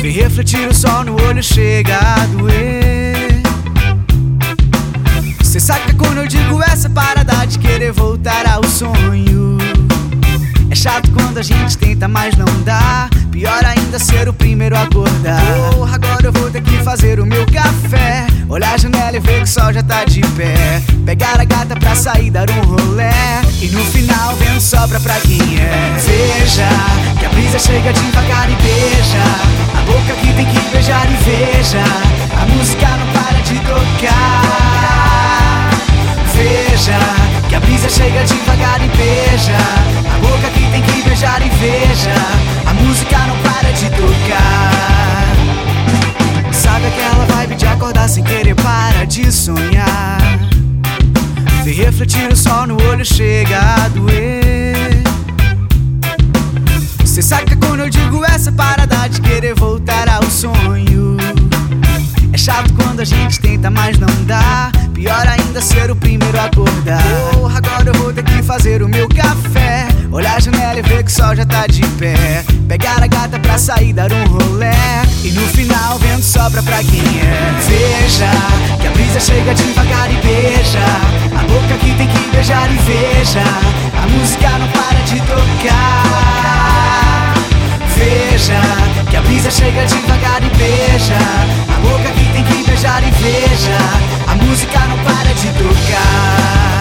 Vem refletir o sol no olho, chega a doer. Cê saca quando eu digo essa parada de querer voltar ao sonho. É chato quando a gente tenta, mas não dá. Pior ainda ser o primeiro a acordar. Porra, agora eu vou ter que fazer o meu café, olhar a janela e ver que o sol já tá de pé. Pegar a gata pra sair, dar um rolé, e no final o vento sopra pra quem é. Veja que a brisa chega devagar e beija a boca que tem que beijar e veja a música não para de tocar. Veja que a brisa chega devagar e beija a boca que tem que beijar e veja a música não para de tocar. Sabe aquela vibe de acordar sem querer, para de sonhar. Vem refletir o sol no olho, chega a doer. Cê saca quando eu digo essa parada de querer voltar ao sonho. É chato quando a gente tenta, mas não dá. Pior ainda ser o primeiro a acordar. Porra, agora eu vou ter que fazer o meu café, olhar a janela e ver que o sol já tá de pé. Pegar a gata pra sair, dar um rolé, e no final o vento sopra pra quem é. Veja que a brisa chega devagar e beija a boca que tem que beijar e veja a música não para de tocar. Veja que a brisa chega devagar e beija a boca que tem que beijar e veja a música não para de tocar.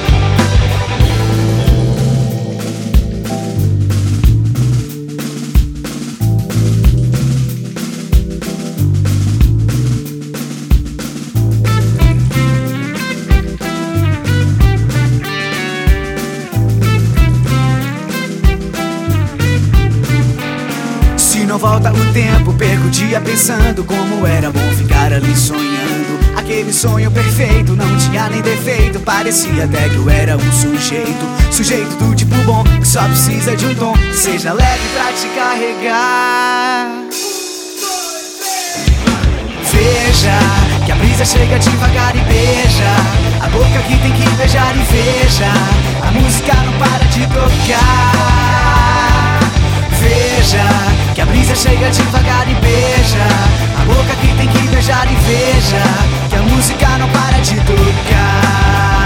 Não volta o tempo, perco o dia pensando como era bom ficar ali sonhando. Aquele sonho perfeito, não tinha nem defeito, parecia até que eu era um sujeito do tipo bom, que só precisa de um tom que seja leve pra te carregar. Veja que a brisa chega devagar e beija a boca que tem que beijar e veja a música não para de tocar. Veja que a brisa chega devagar e beija a boca que tem que beijar e veja que a música não para de tocar.